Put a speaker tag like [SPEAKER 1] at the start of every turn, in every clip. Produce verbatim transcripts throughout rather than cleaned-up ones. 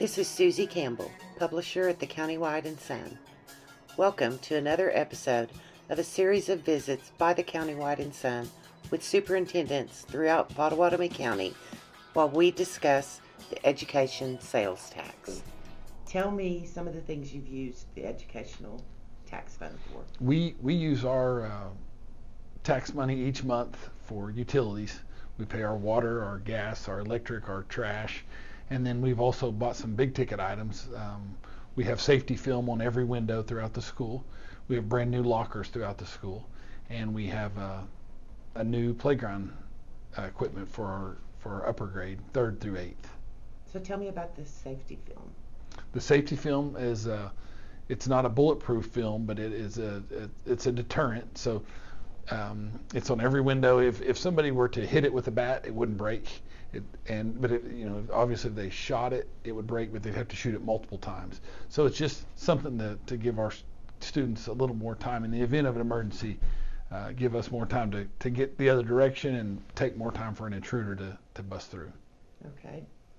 [SPEAKER 1] This is Susie Campbell, publisher at the Countywide and Sun. Welcome to another episode of a series of visits by the Countywide and Sun with superintendents throughout Pottawatomie County while we discuss the education sales tax. Tell me some of the things you've used the educational tax fund for.
[SPEAKER 2] We we use our uh, tax money each month for utilities. We pay our water, our gas, our electric, our trash, and then we've also bought some big ticket items. Um, we have safety film on every window throughout the school. We have brand new lockers throughout the school, and we have uh, a new playground uh, equipment for our for our upper grade, third through eighth.
[SPEAKER 1] So tell me about this safety film.
[SPEAKER 2] The safety film is uh, it's not a bulletproof film, but it is a it, it's a deterrent. So um, it's on every window. If if somebody were to hit it with a bat, it wouldn't break. It, and but it, you know, obviously if they shot it, it would break, but they'd have to shoot it multiple times. So it's just something to, to give our students a little more time in the event of an emergency, uh, give us more time to, to get the other direction and take more time for an intruder to, to bust through.
[SPEAKER 1] Okay.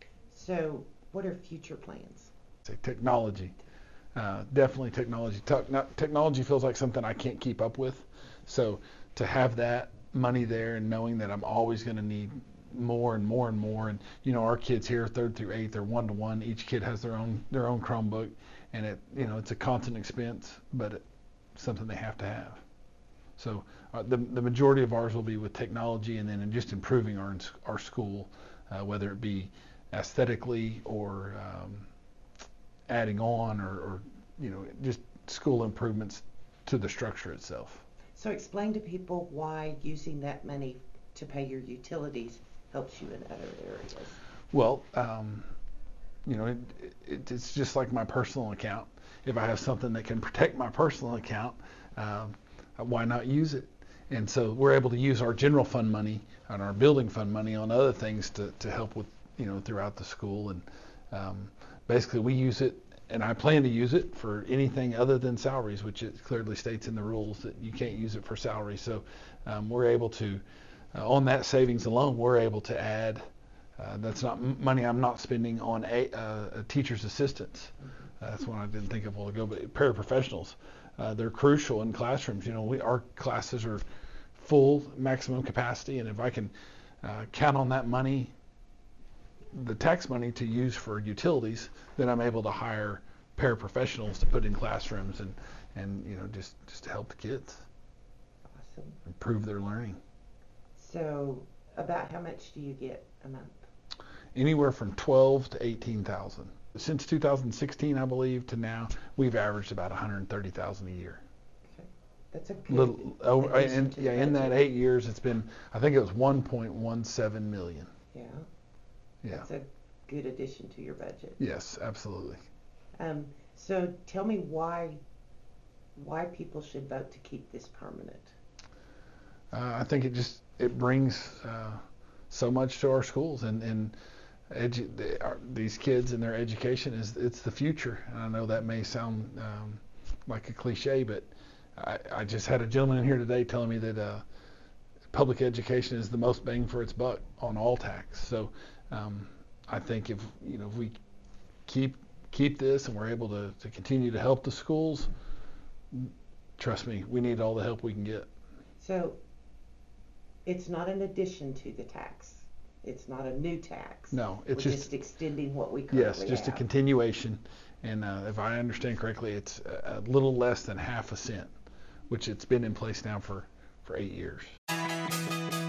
[SPEAKER 1] So what are future plans?
[SPEAKER 2] Say technology. Uh, definitely technology. Te- not, technology feels like something I can't keep up with. So to have that money there and knowing that I'm always going to need more and more and more, and you know, our kids here, third through eighth, they're one to one. Each kid has their own their own Chromebook, and it you know it's a constant expense, but it's something they have to have. So uh, the the majority of ours will be with technology, and then in just improving our our school, uh, whether it be aesthetically or um, adding on, or, or you know just school improvements to the structure itself.
[SPEAKER 1] So explain to people why using that money to pay your utilities helps you in other areas.
[SPEAKER 2] Well, um, you know, it, it, it's just like my personal account. If I have something that can protect my personal account, um, why not use it? And so we're able to use our general fund money and our building fund money on other things to, to help with, you know, throughout the school. And um, basically we use it, and I plan to use it for anything other than salaries, which it clearly states in the rules that you can't use it for salaries. So um, we're able to, Uh, on that savings alone, we're able to add, uh, that's not m- money I'm not spending on a, uh, a teacher's assistants. Uh, that's one I didn't think of a while ago, but paraprofessionals, uh, they're crucial in classrooms. You know, we, our classes are full, maximum capacity, and if I can uh, count on that money, the tax money to use for utilities, then I'm able to hire paraprofessionals to put in classrooms and, and you know, just, just to help the kids.
[SPEAKER 1] Awesome.
[SPEAKER 2] Improve their learning.
[SPEAKER 1] So about how much do you get a month?
[SPEAKER 2] Anywhere from twelve to eighteen thousand. Since two thousand sixteen, I believe, to now, we've averaged about one hundred thirty thousand a year.
[SPEAKER 1] Okay, that's a good.
[SPEAKER 2] Little, oh,
[SPEAKER 1] addition
[SPEAKER 2] and,
[SPEAKER 1] to
[SPEAKER 2] yeah,
[SPEAKER 1] the
[SPEAKER 2] in that
[SPEAKER 1] budget.
[SPEAKER 2] eight years, it's been, I think it was one point one seven million.
[SPEAKER 1] Yeah.
[SPEAKER 2] Yeah.
[SPEAKER 1] That's a good addition to your budget.
[SPEAKER 2] Yes, absolutely.
[SPEAKER 1] Um, so tell me why why people should vote to keep this permanent.
[SPEAKER 2] Uh, I think it just it brings uh, so much to our schools, and and edu- they are, these kids and their education is it's the future. And I know that may sound um, like a cliche, but I, I just had a gentleman in here today telling me that uh, public education is the most bang for its buck on all tax. So um, I think if you know if we keep keep this and we're able to, to continue to help the schools, trust me, we need all the help we can get.
[SPEAKER 1] So it's not an addition to the tax. It's not a new tax.
[SPEAKER 2] No, it's
[SPEAKER 1] We're
[SPEAKER 2] just,
[SPEAKER 1] just extending what we currently
[SPEAKER 2] yes, just
[SPEAKER 1] have.
[SPEAKER 2] a continuation. And uh, if I understand correctly, it's a, a little less than half a cent, which it's been in place now for, for eight years.